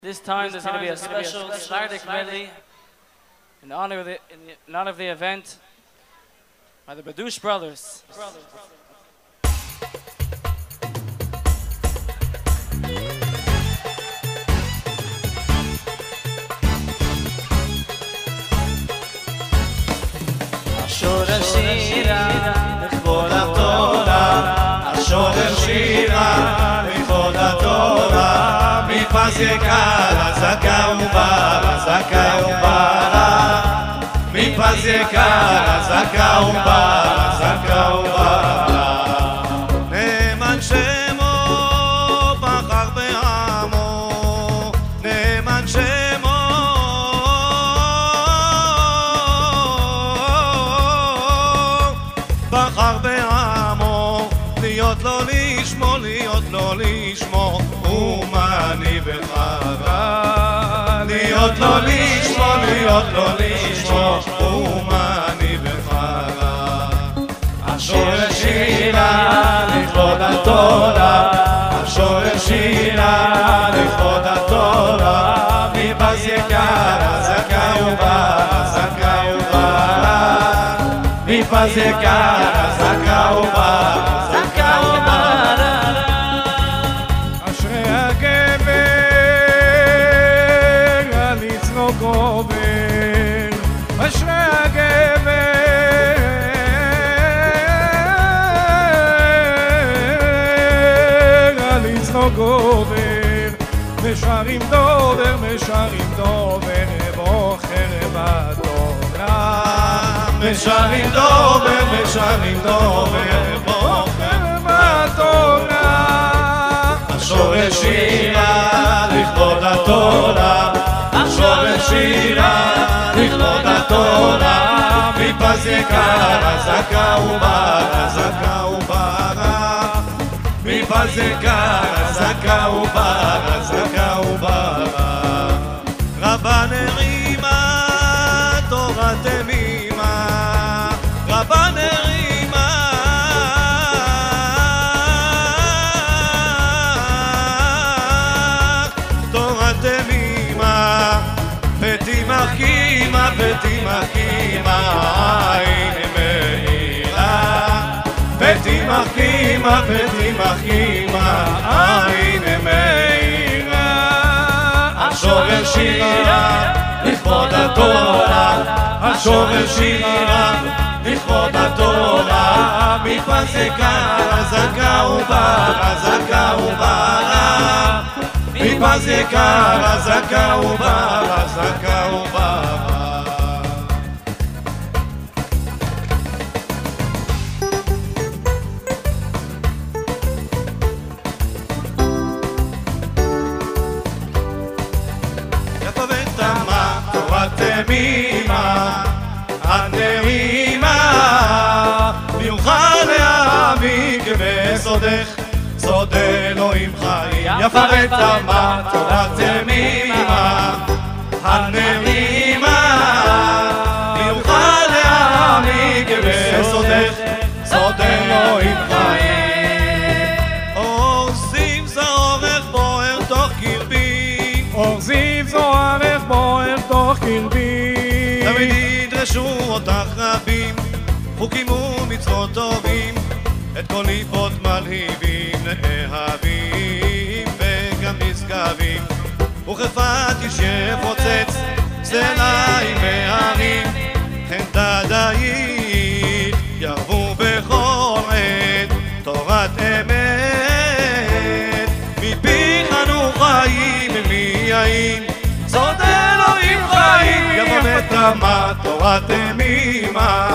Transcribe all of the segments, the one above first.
This time there's going to be a special Sardik medley in honor of the event by the Badush Brothers. השורש שירה לכבוד התורה, השורש שירה לכבוד התורה, מפס יקר הזקה וברה, זקה וברה, מפס יקר הזקה וברה, זקה וברה. נאמן שמו בחר בעמו, נאמן שמו בחר בעמו, להיות לו לשמו, להיות לו לשמו, ומאני בחרה. להיות לו לשמו, להיות לו לשמו, ומאני בחרה. השורש שירה לכבוד התורה, השורש שירה לכבוד התורה, מפס יקר הזקה וברה, זקה וברה, מפס יקר הזקה וברה, זקה וברה. אשרי הגבר על יצרו גובר, אשרי הגבר על יצרו גובר, משרים דובר, משרים דובר, בוחר בתורה, משרים דובר, משרים דובר, בוחר בתורה. השורש שירה לכבוד התורה, השורש שירה לכבוד התורה, מפס יקר הזקה וברה, זקה וברה, מפס יקר הזקה וברה, זקה וברה. רבן הרימה תורה תמימה, רבן הרימה תורה תמימה, ותימח קימה, ותימח קימה, עין מאירה, ותימח קימה, ותימח קימה, עין מאירה. השורש שירה לכבוד התורה, השורש שירה לכבוד התורה, מפס יקר הזקה וברה, זקה וברה, מפס יקר הזקה וברה, זקה וברה. יפה ותמה תורה תמימה, הנעימה, מיוחד להעמיק בסודך, סוד אלוהים חיים. יפה ותמה תורה תמימה, הנעימה, מיוחד להעמיק בסודך, סוד אלוהים חיים. אור זיו זורך בוער תוך קרבי, אור זיו זורך בוער תוך קרבי, תמיד ידרשו אותך רבים, חוקים ומצוות טובים, את כל ליבות מלהיבים, לאהבים וגם נשגבים, וכפת איש יפוצץ סלעים מהרים, כן דדאית ירבו בכל עת תורת אמת, מפיך אנו חיים מיין, סוד אלוהים חיים. יבוא ותמה תורה תמימה,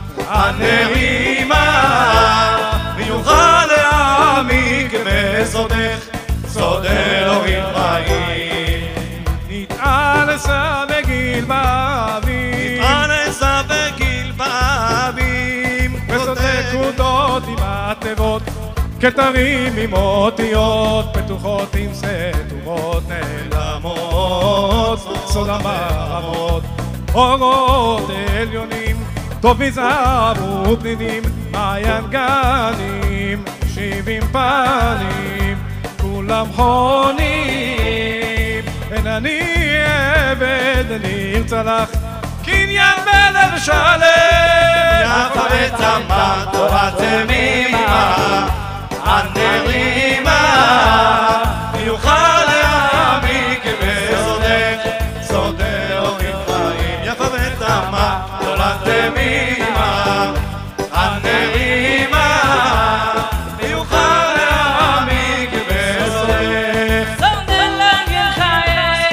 הנעימה, מיוחד להעמיק בסודך, סוד אלוהים חיים. נתעלסה בגיל באבים, נתעלסה בגיל באבים, בסוד נקודות עם התיבות, כתרים עם אותיות, פתוחות עם סתומות נעלמות, סוד המערמות, אורות עליונים, טוב מזהב ופנינים, מעיין גנים, 70 פנים, כולם חונים, אני עבד ניר צלח קניין בלב שלם יפה ותמה תורה תמימה הנרימה יוכל להעמיק וסודך סודר אורים חיים יפה ותמה תורה תמימה הנרימה יוכל להעמיק וסודך סודר אורים חיים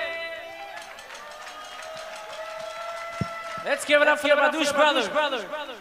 Let's give it up for the Badush brothers.